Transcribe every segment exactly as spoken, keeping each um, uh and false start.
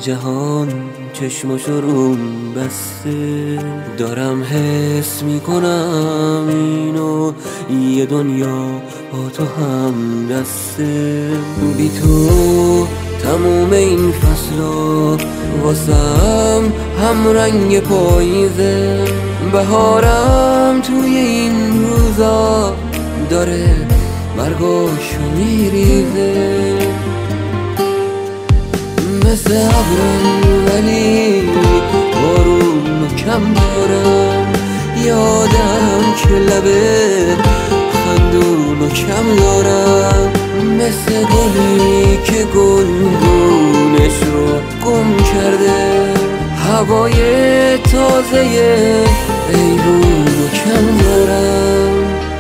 جهان چشماشو روم بسته، دارم حس میکنم اینو یه دنیا با تو هم دسته. بی تو تموم این فصلا واسم هم رنگ پاییزه، بهارم توی این روزا داره برگاشو میریزه. مثل ابرم ولی بارونو کم دارم، یادم که لبه خندونو کم دارم. مثل گلی که گلدونش رو گم کرده، هوای تازه ایرونو کم دارم.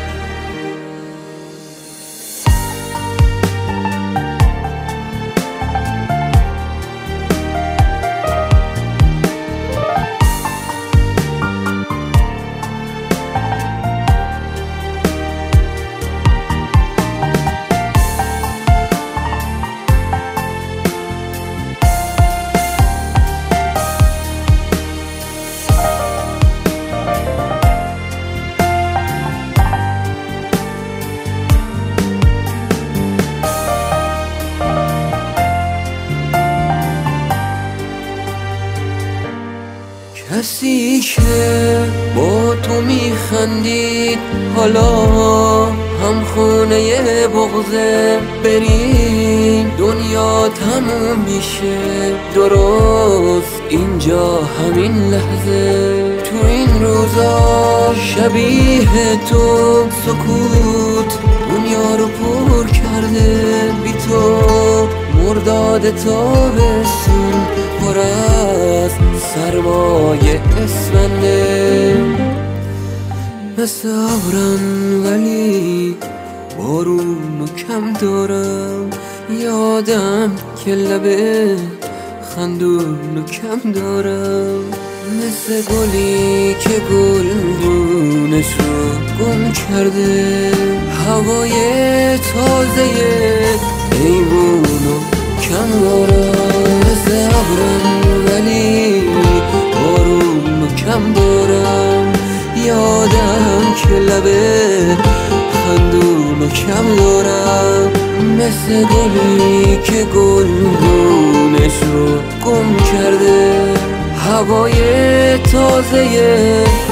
کسی که با تو میخندید حالا هم خونه بغضه، بریم دنیا تموم میشه درست اینجا همین لحظه. تو این روزا شبیه تو سکوت دنیا رو پر کرده، بی تو مرداد تابستون پر از سرمایه اسفنده. مثل ابرم ولی بارونو کم دارم، یادم که لبه خندونو کم دارم. مثل گلی که گلدونش رو گم کرده، هوای تازه ایوونو کم دارم. مثل ابرم ولی بارونو کم دارم، یادم که لبه خندونو کم دارم. مثل گلی که گلدونش رو گم کرده، هوای تازه